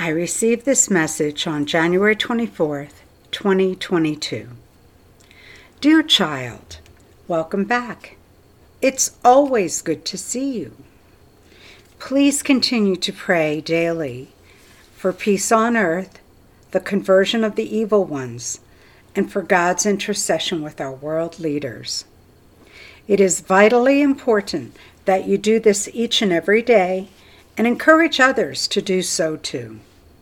I received this message on January 24th, 2022. Dear child, welcome back. It's always good to see you. Please continue to pray daily for peace on earth, the conversion of the evil ones, and for God's intercession with our world leaders. It is vitally important that you do this each and every day and encourage others to do so too.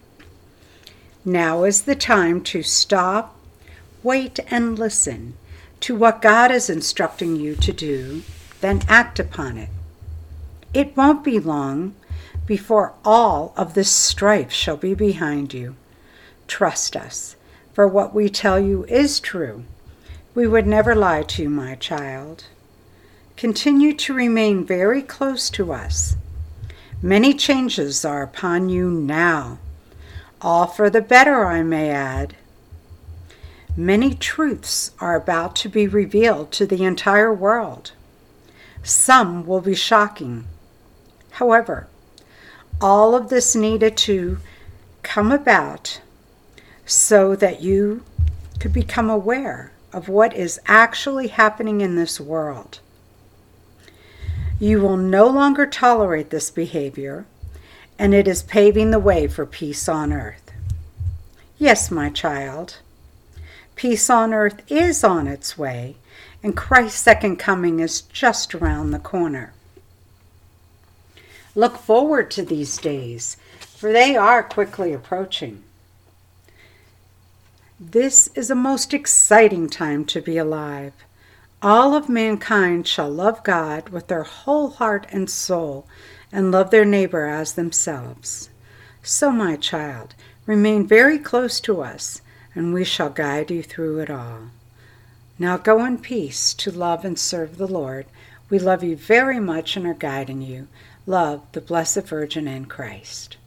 Now is the time to stop, wait, and listen to what God is instructing you to do, then act upon it. It won't be long before all of this strife shall be behind you. Trust us, for what we tell you is true. We would never lie to you, my child. Continue to remain very close to us. Many changes are upon you now, all for the better, I may add. Many truths are about to be revealed to the entire world. Some will be shocking. However, all of this needed to come about so that you could become aware of what is actually happening in this world. You will no longer tolerate this behavior, and it is paving the way for peace on earth. Yes, my child, peace on earth is on its way, and Christ's second coming is just around the corner. Look forward to these days, for they are quickly approaching. This is a most exciting time to be alive. All of mankind shall love God with their whole heart and soul, and love their neighbor as themselves. So, my child, remain very close to us, and we shall guide you through it all. Now go in peace to love and serve the Lord. We love you very much and are guiding you. Love, the Blessed Virgin and Christ.